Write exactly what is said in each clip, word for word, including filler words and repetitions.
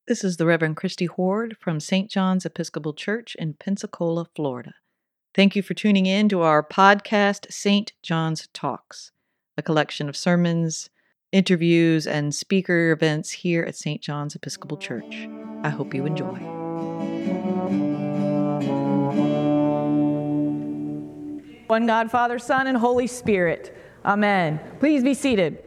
This is the Reverend Christy Horde from Saint John's Episcopal Church in Pensacola, Florida. Thank you for tuning in to our podcast, Saint John's Talks, a collection of sermons, interviews, and speaker events here at Saint John's Episcopal Church. I hope you enjoy. One God, Father, Son, and Holy Spirit. Amen. Please be seated.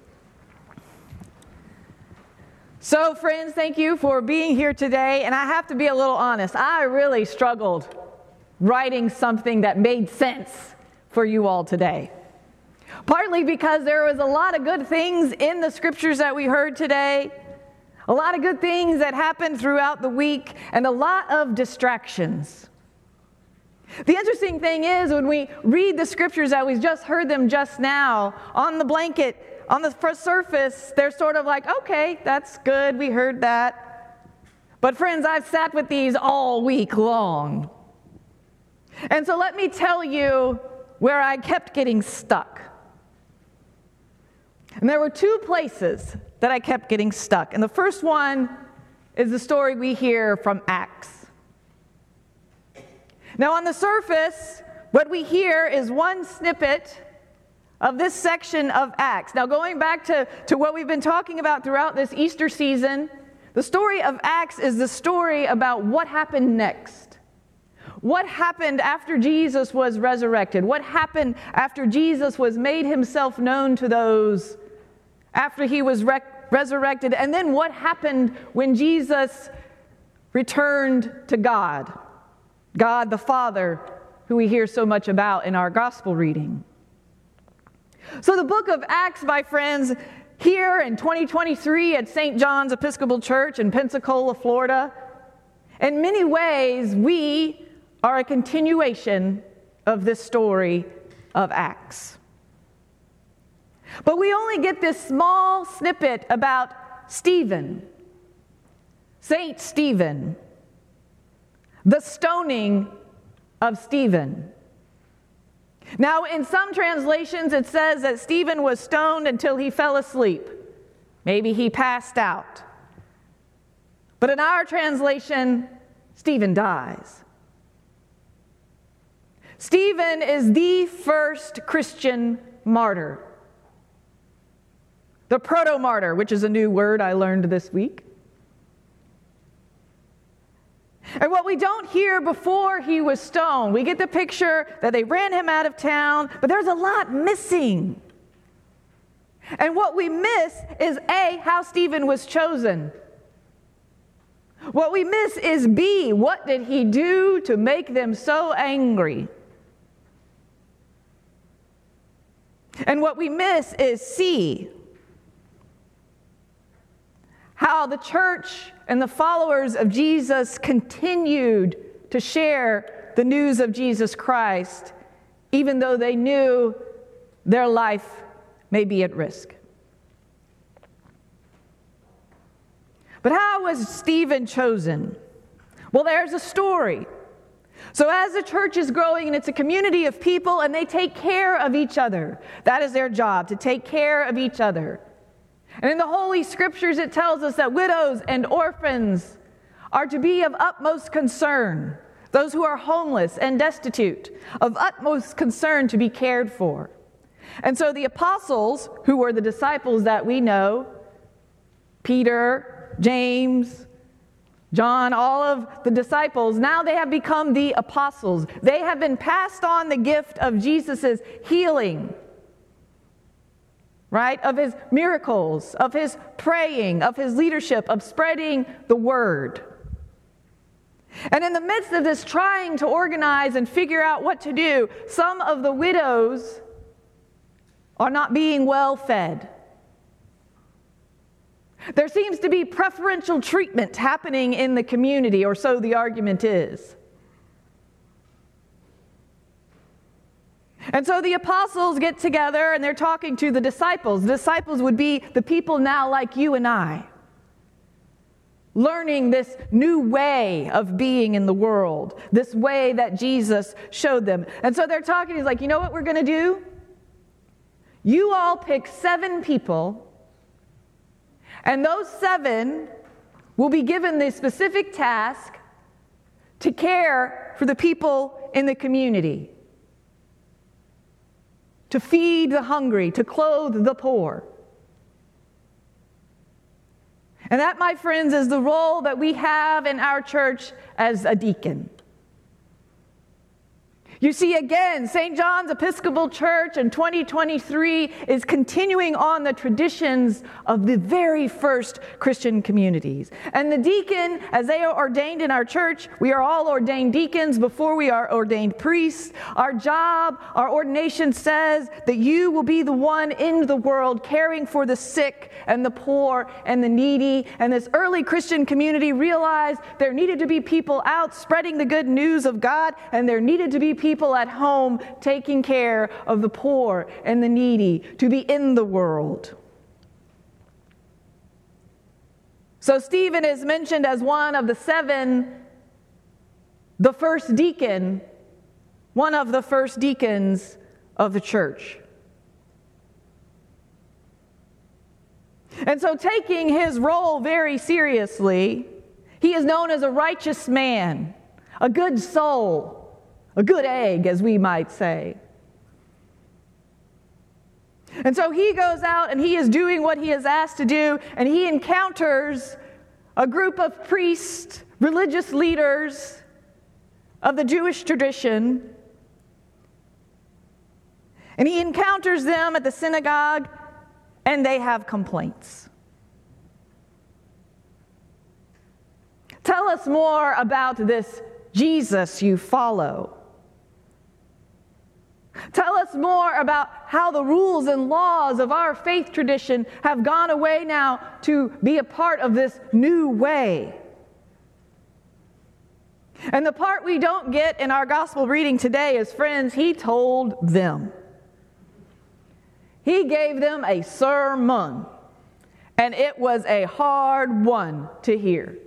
So, friends, thank you for being here today. And I have to be a little honest. I really struggled writing something that made sense for you all today. Partly because there was a lot of good things in the scriptures that we heard today, a lot of good things that happened throughout the week, and a lot of distractions. The interesting thing is, when we read the scriptures that we just heard them just now, on the blanket, on the first surface, they're sort of like, okay, that's good, we heard that. But friends, I've sat with these all week long. And so let me tell you where I kept getting stuck. And there were two places that I kept getting stuck. And the first one is the story we hear from Acts. Now, on the surface, what we hear is one snippet of this section of Acts. Now, going back to, to what we've been talking about throughout this Easter season, the story of Acts is the story about what happened next. What happened after Jesus was resurrected? What happened after Jesus was made himself known to those after he was re- resurrected? And then what happened when Jesus returned to God? God the Father, who we hear so much about in our gospel reading. So the book of Acts, my friends, here in twenty twenty-three at Saint John's Episcopal Church in Pensacola, Florida, in many ways, we are a continuation of this story of Acts. But we only get this small snippet about Stephen, Saint Stephen, the stoning of Stephen. Now, in some translations, it says that Stephen was stoned until he fell asleep. Maybe he passed out. But in our translation, Stephen dies. Stephen is the first Christian martyr. The proto-martyr, which is a new word I learned this week. And what we don't hear before he was stoned, we get the picture that they ran him out of town, but there's a lot missing. And what we miss is A, how Stephen was chosen. What we miss is B, what did he do to make them so angry? And what we miss is C, how the church and the followers of Jesus continued to share the news of Jesus Christ, even though they knew their life may be at risk. But how was Stephen chosen? Well, there's a story. So as the church is growing, and it's a community of people, and they take care of each other. That is their job, to take care of each other. And in the Holy Scriptures, it tells us that widows and orphans are to be of utmost concern. Those who are homeless and destitute, of utmost concern to be cared for. And so the apostles, who were the disciples that we know, Peter, James, John, all of the disciples, now they have become the apostles. They have been passed on the gift of Jesus' healing, right? Of his miracles, of his praying, of his leadership, of spreading the word. And in the midst of this trying to organize and figure out what to do, some of the widows are not being well fed. There seems to be preferential treatment happening in the community, or so the argument is. And so the apostles get together and they're talking to the disciples. The disciples would be the people now like you and I, learning this new way of being in the world, this way that Jesus showed them. And so they're talking, he's like, you know what we're going to do? You all pick seven people, and those seven will be given the specific task to care for the people in the community, to feed the hungry, to clothe the poor. And that, my friends, is the role that we have in our church as a deacon. You see, again, Saint John's Episcopal Church in twenty twenty-three is continuing on the traditions of the very first Christian communities. And the deacon, as they are ordained in our church, we are all ordained deacons before we are ordained priests. Our job, our ordination says that you will be the one in the world caring for the sick and the poor and the needy. And this early Christian community realized there needed to be people out spreading the good news of God, and there needed to be people people at home taking care of the poor and the needy, to be in the world. So Stephen is mentioned as one of the seven, the first deacon, one of the first deacons of the church. And so, taking his role very seriously, he is known as a righteous man, a good soul, a good egg, as we might say. And so he goes out and he is doing what he is asked to do, and he encounters a group of priests, religious leaders of the Jewish tradition. And he encounters them at the synagogue, and they have complaints. Tell us more about this Jesus you follow. Tell us more about how the rules and laws of our faith tradition have gone away now to be a part of this new way. And the part we don't get in our gospel reading today is, friends, he told them. He gave them a sermon, and it was a hard one to hear.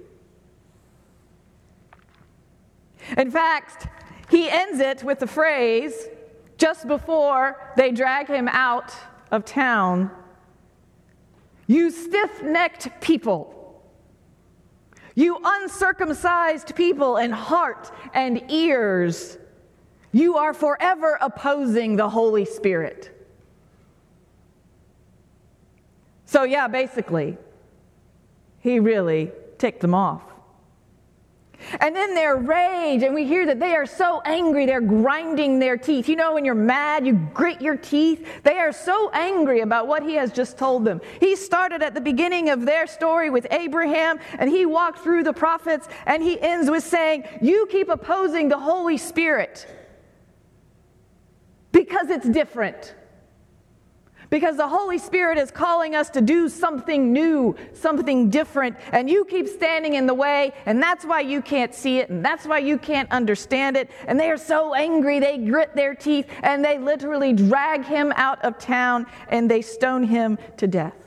In fact, he ends it with the phrase, just before they drag him out of town, "You stiff-necked people, you uncircumcised people in heart and ears, you are forever opposing the Holy Spirit." So yeah, basically, he really ticked them off. And in their rage, and we hear that they are so angry, they're grinding their teeth. You know, when you're mad, you grit your teeth. They are so angry about what he has just told them. He started at the beginning of their story with Abraham, and he walked through the prophets, and he ends with saying, you keep opposing the Holy Spirit because it's different. Because the Holy Spirit is calling us to do something new, something different, and you keep standing in the way, and that's why you can't see it, and that's why you can't understand it. And they are so angry, they grit their teeth, and they literally drag him out of town, and they stone him to death.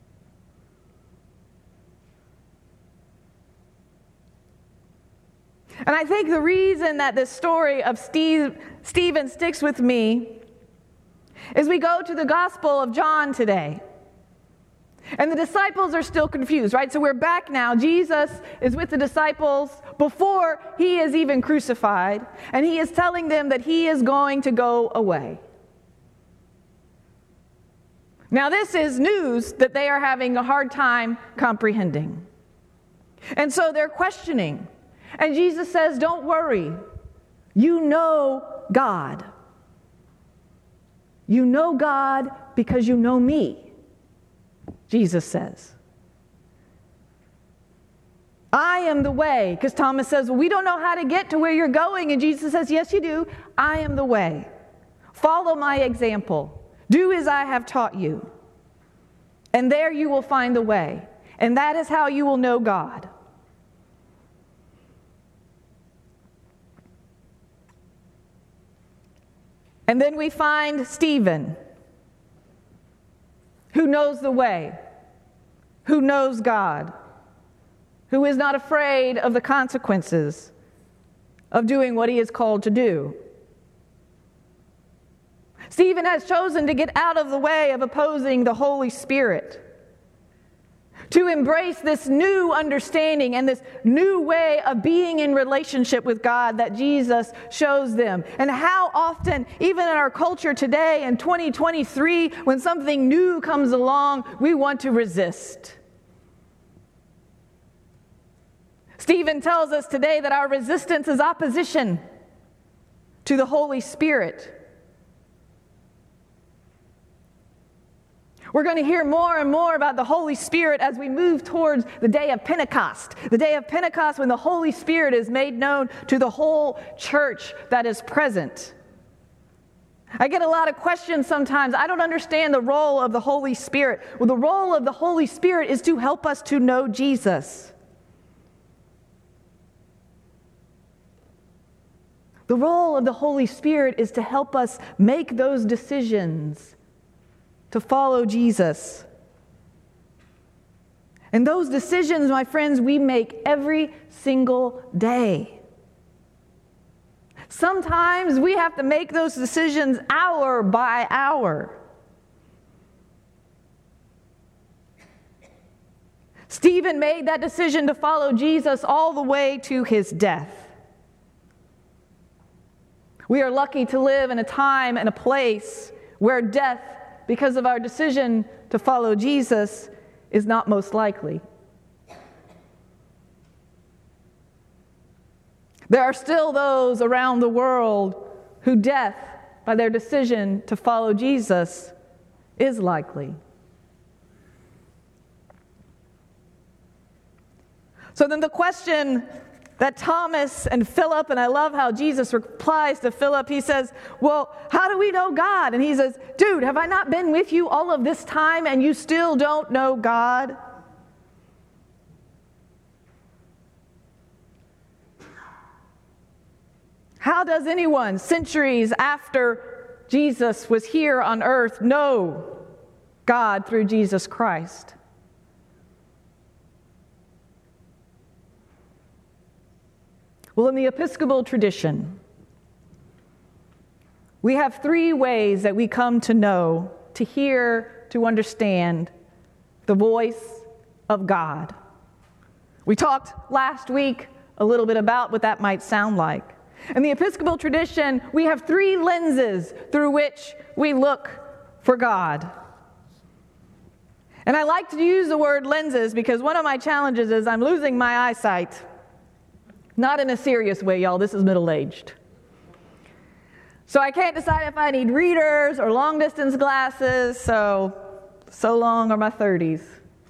And I think the reason that this story of Steve, Stephen sticks with me is we go to the Gospel of John today. And the disciples are still confused, right? So we're back now. Jesus is with the disciples before he is even crucified, and he is telling them that he is going to go away. Now, this is news that they are having a hard time comprehending. And so they're questioning. And Jesus says, don't worry. You know God. You know God because you know me, Jesus says. I am the way, because Thomas says, well, we don't know how to get to where you're going. And Jesus says, yes, you do. I am the way. Follow my example. Do as I have taught you. And there you will find the way. And that is how you will know God. And then we find Stephen, who knows the way, who knows God, who is not afraid of the consequences of doing what he is called to do. Stephen has chosen to get out of the way of opposing the Holy Spirit, to embrace this new understanding and this new way of being in relationship with God that Jesus shows them. And how often, even in our culture today in twenty twenty-three, when something new comes along, we want to resist. Stephen tells us today that our resistance is opposition to the Holy Spirit. We're going to hear more and more about the Holy Spirit as we move towards the day of Pentecost. The day of Pentecost when the Holy Spirit is made known to the whole church that is present. I get a lot of questions sometimes. I don't understand the role of the Holy Spirit. Well, the role of the Holy Spirit is to help us to know Jesus. The role of the Holy Spirit is to help us make those decisions to follow Jesus. And those decisions, my friends, we make every single day. Sometimes we have to make those decisions hour by hour. Stephen made that decision to follow Jesus all the way to his death. We are lucky to live in a time and a place where death, because of our decision to follow Jesus, is not most likely. There are still those around the world who death, by their decision to follow Jesus, is likely. So then the question that Thomas and Philip, and I love how Jesus replies to Philip, he says, well, how do we know God? And he says, dude, have I not been with you all of this time and you still don't know God? How does anyone, centuries after Jesus was here on earth, know God through Jesus Christ? Well, in the Episcopal tradition, we have three ways that we come to know, to hear, to understand the voice of God. We talked last week a little bit about what that might sound like. In the Episcopal tradition, we have three lenses through which we look for God. And I like to use the word lenses because one of my challenges is I'm losing my eyesight. Not in a serious way, y'all. This is middle-aged. So I can't decide if I need readers or long-distance glasses, so, so long are my thirties.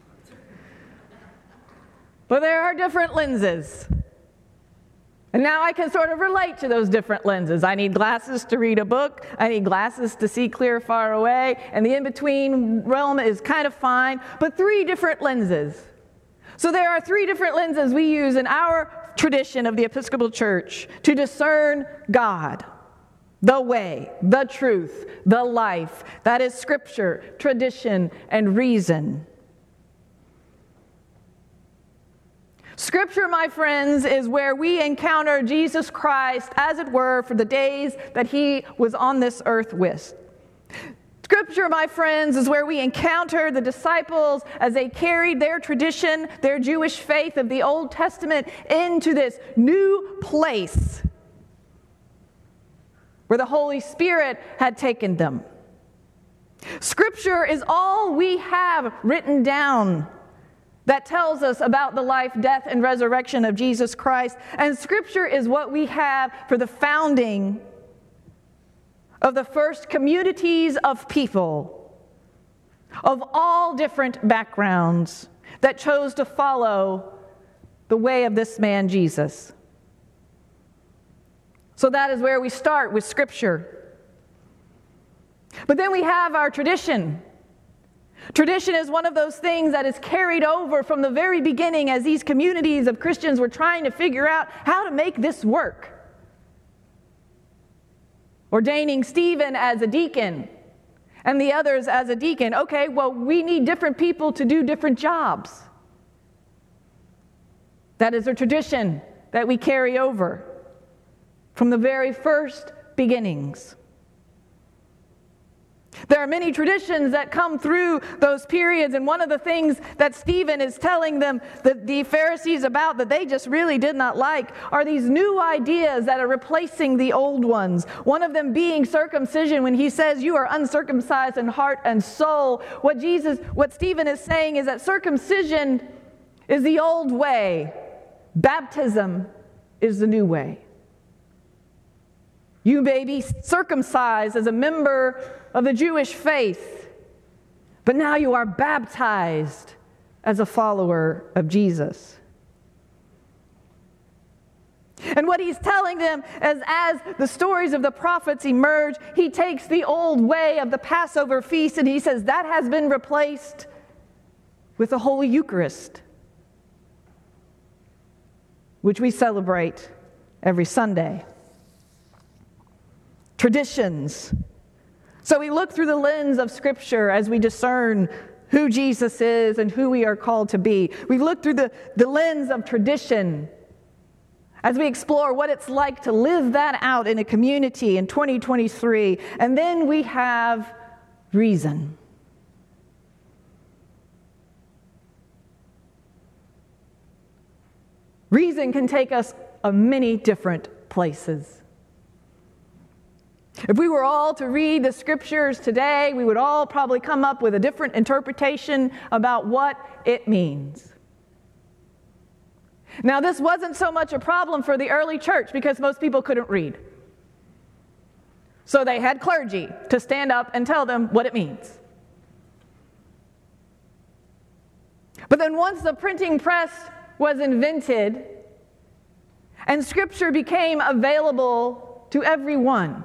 But there are different lenses. And now I can sort of relate to those different lenses. I need glasses to read a book. I need glasses to see clear far away. And the in-between realm is kind of fine, but three different lenses. So there are three different lenses we use in our tradition of the Episcopal Church to discern God, the way, the truth, the life. That is Scripture, tradition, and reason. Scripture, my friends, is where we encounter Jesus Christ, as it were, for the days that he was on this earth with. Scripture, my friends, is where we encounter the disciples as they carried their tradition, their Jewish faith of the Old Testament into this new place where the Holy Spirit had taken them. Scripture is all we have written down that tells us about the life, death, and resurrection of Jesus Christ. And Scripture is what we have for the founding of the first communities of people of all different backgrounds that chose to follow the way of this man, Jesus. So that is where we start with Scripture. But then we have our tradition. Tradition is one of those things that is carried over from the very beginning as these communities of Christians were trying to figure out how to make this work. Ordaining Stephen as a deacon and the others as a deacon. Okay, well, we need different people to do different jobs. That is a tradition that we carry over from the very first beginnings. There are many traditions that come through those periods, and one of the things that Stephen is telling them, that the Pharisees about, that they just really did not like, are these new ideas that are replacing the old ones. One of them being circumcision, when he says, you are uncircumcised in heart and soul. What Jesus, what Stephen is saying is that circumcision is the old way. Baptism is the new way. You may be circumcised as a member of the Jewish faith, but now you are baptized as a follower of Jesus. And what he's telling them is, as the stories of the prophets emerge, he takes the old way of the Passover feast and he says that has been replaced with the Holy Eucharist, which we celebrate every Sunday. Traditions. So we look through the lens of Scripture as we discern who Jesus is and who we are called to be. We look through the, the lens of tradition as we explore what it's like to live that out in a community in twenty twenty-three. And then we have reason. Reason can take us a many different places. If we were all to read the Scriptures today, we would all probably come up with a different interpretation about what it means. Now, this wasn't so much a problem for the early church because most people couldn't read. So they had clergy to stand up and tell them what it means. But then once the printing press was invented and Scripture became available to everyone,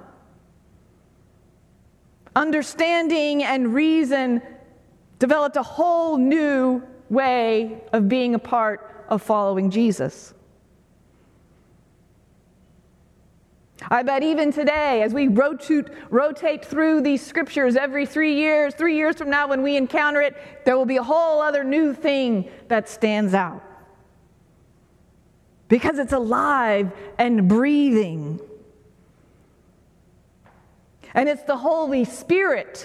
understanding and reason developed a whole new way of being a part of following Jesus. I bet even today, as we rotate, rotate through these scriptures every three years, three years from now when we encounter it, there will be a whole other new thing that stands out. Because it's alive and breathing. And it's the Holy Spirit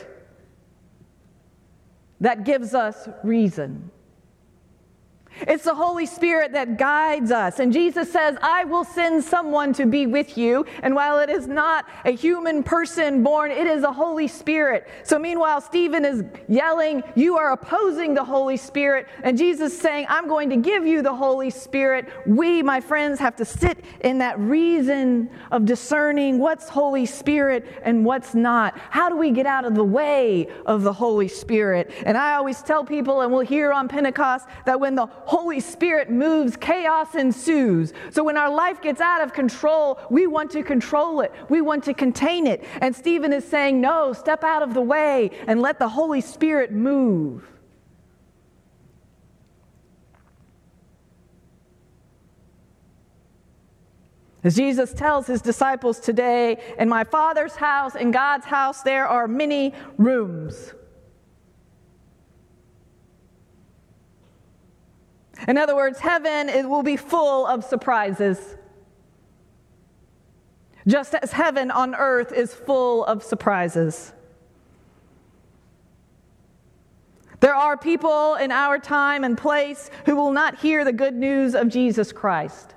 that gives us reason. It's the Holy Spirit that guides us. And Jesus says, I will send someone to be with you. And while it is not a human person born, it is a Holy Spirit. So meanwhile, Stephen is yelling, you are opposing the Holy Spirit. And Jesus is saying, I'm going to give you the Holy Spirit. We, my friends, have to sit in that reason of discerning what's Holy Spirit and what's not. How do we get out of the way of the Holy Spirit? And I always tell people, and we'll hear on Pentecost, that when the Holy Spirit moves, chaos ensues. So when our life gets out of control, we want to control it. We want to contain it. And Stephen is saying, no, step out of the way and let the Holy Spirit move. As Jesus tells his disciples today, in my Father's house, in God's house, there are many rooms. In other words, heaven, it will be full of surprises. Just as heaven on earth is full of surprises. There are people in our time and place who will not hear the good news of Jesus Christ.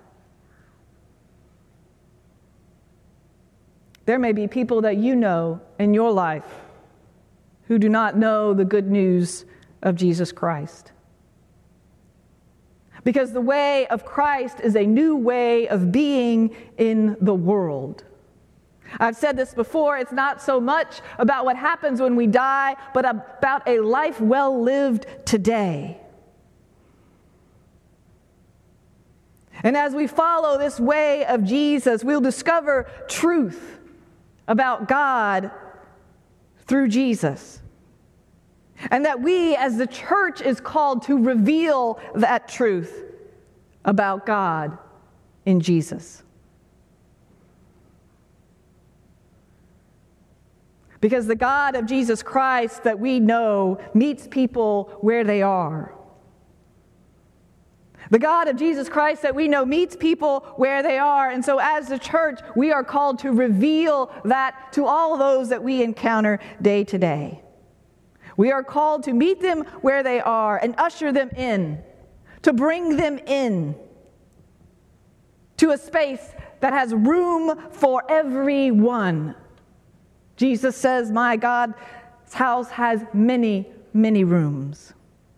There may be people that you know in your life who do not know the good news of Jesus Christ. Because the way of Christ is a new way of being in the world. I've said this before, it's not so much about what happens when we die, but about a life well lived today. And as we follow this way of Jesus, we'll discover truth about God through Jesus. And that we, as the church, is called to reveal that truth about God in Jesus. Because the God of Jesus Christ that we know meets people where they are. The God of Jesus Christ that we know meets people where they are. And so as the church, we are called to reveal that to all those that we encounter day to day. We are called to meet them where they are and usher them in, to bring them in to a space that has room for everyone. Jesus says, my God's house has many, many rooms.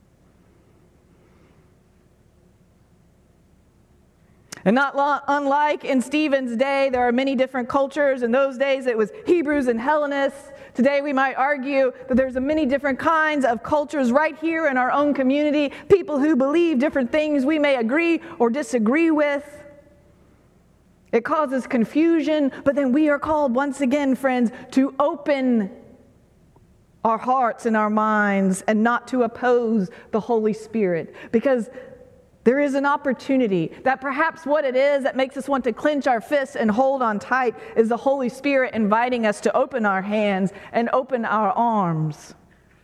And not lo- unlike in Stephen's day, there are many different cultures. In those days, it was Hebrews and Hellenists. Today, we might argue that there's many different kinds of cultures right here in our own community, people who believe different things we may agree or disagree with. It causes confusion, but then we are called once again, friends, to open our hearts and our minds and not to oppose the Holy Spirit, because there is an opportunity that perhaps what it is that makes us want to clench our fists and hold on tight is the Holy Spirit inviting us to open our hands and open our arms.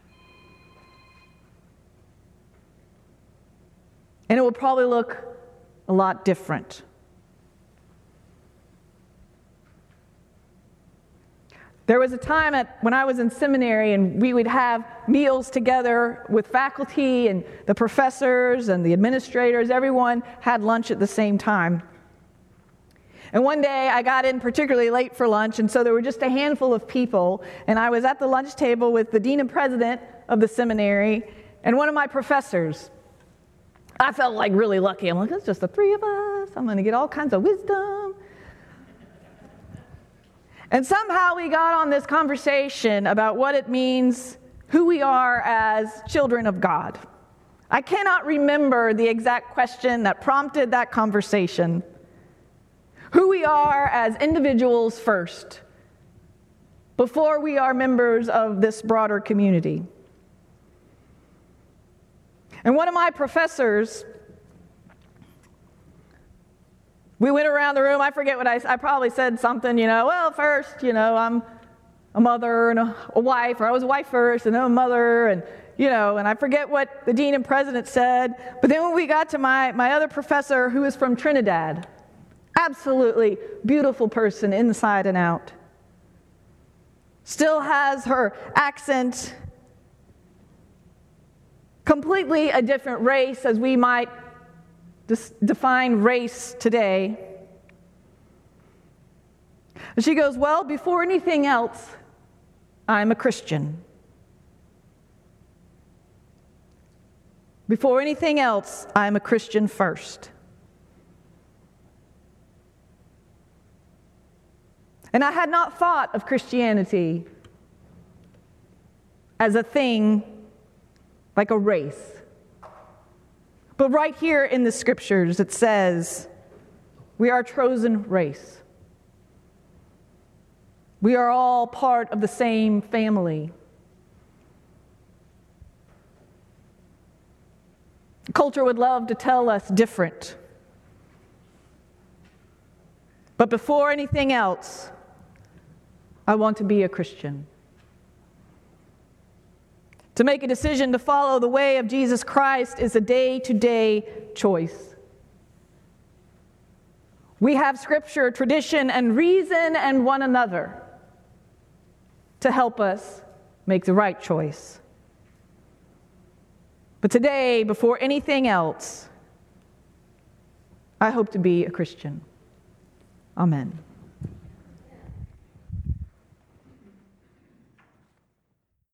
And it will probably look a lot different. There was a time at, when I was in seminary, and we would have meals together with faculty and the professors and the administrators. Everyone had lunch at the same time. And one day I got in particularly late for lunch, and so there were just a handful of people. And I was at the lunch table with the dean and president of the seminary and one of my professors. I felt like really lucky. I'm like, it's just the three of us. I'm going to get all kinds of wisdom. And somehow we got on this conversation about what it means, who we are as children of God. I cannot remember the exact question that prompted that conversation. Who we are as individuals first, before we are members of this broader community. And one of my professors, we went around the room. I forget what I, I probably said something, you know, well, first, you know, I'm a mother and a, a wife, or I was a wife first and then a mother, and, you know, and I forget what the dean and president said. But then when we got to my, my other professor, who is from Trinidad, absolutely beautiful person inside and out, still has her accent, completely a different race as we might define race today. And she goes, well, before anything else, I'm a Christian. Before anything else, I'm a Christian first. And I had not thought of Christianity as a thing like a race. But right here in the scriptures, it says, we are a chosen race. We are all part of the same family. Culture would love to tell us different. But before anything else, I want to be a Christian. To make a decision to follow the way of Jesus Christ is a day-to-day choice. We have scripture, tradition, and reason and one another to help us make the right choice. But today, before anything else, I hope to be a Christian. Amen.